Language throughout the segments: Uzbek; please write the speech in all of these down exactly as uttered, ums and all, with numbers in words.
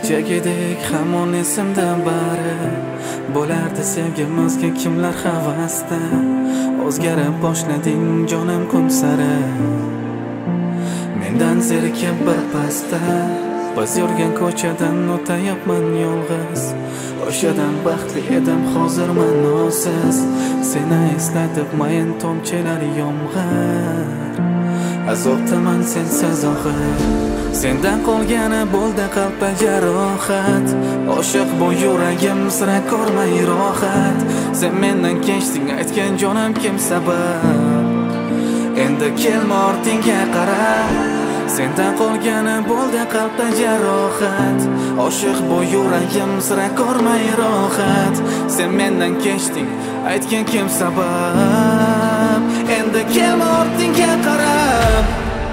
Kechagidek hamon esimda bari bo'lardi sevgimizga kimlar havasda. O'zgarib boshlading jonim kun sari, mendan zerikib bir pasda. Biz yurgan ko'chadan o'tayapman yolg'iz, o'shadan baxtli edim hozir ma'nosiz. Seni eslatib mayin tomchilar yomg'ir, azobdaman sensiz og'ir. Sendan qolgani bo'ldi qalbda jarohat, oshiq bu yuragim sira ko'rmay rohat. Sen mendan kechding aytgan jonim kim sabab, endi kelma ortingga qara. Sendan qolgani bo'ldi qalbda jarohat, oshiq bu yuragim sira ko'rmay rohat. Sen mendan kechding aytgan kim sabab, endi kelma ortingga qarab.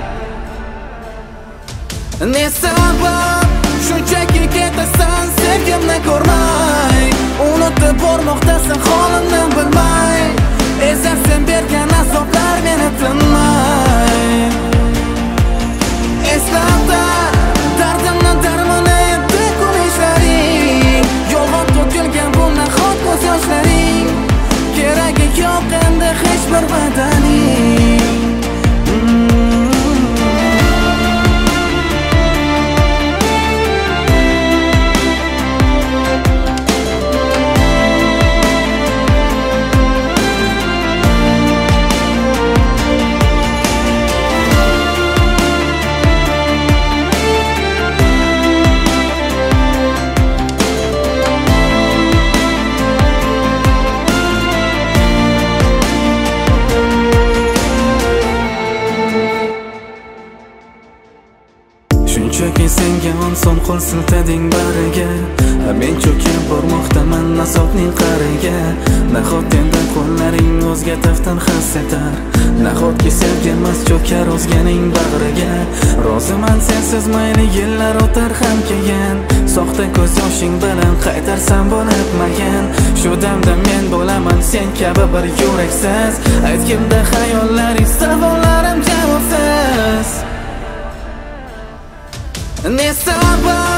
Ne sabab shunchaki ketasan sevgimni ko'rmay, unutib bormoqdasan holimni bilmay. Ezar sen bergan azoblar meni tinmay. Eslamda dardimni darmoni edi kulishlaring, yolg'on to'kilgan bu nahot ko'z yoshlaring. Keragi yo'q endi hech bir va'daning. Shunchaki senga onson qo'l siltading bariga, men cho'kib bormoqdaman azobning qariga. Nahot endi qo'llaring o'zga taftin his etar, nahotki sevgimiz cho'kar o'zganing bag'riga. Roziman sensiz mayli yillar o'tar ham keyin, soxta ko'z yoshing bilan qaytarsam bo'lib mayin. Shu damda men bo'laman sen kabi bir yuraksiz, aytgimda xayollaring savollarim javobsiz. Ne sabab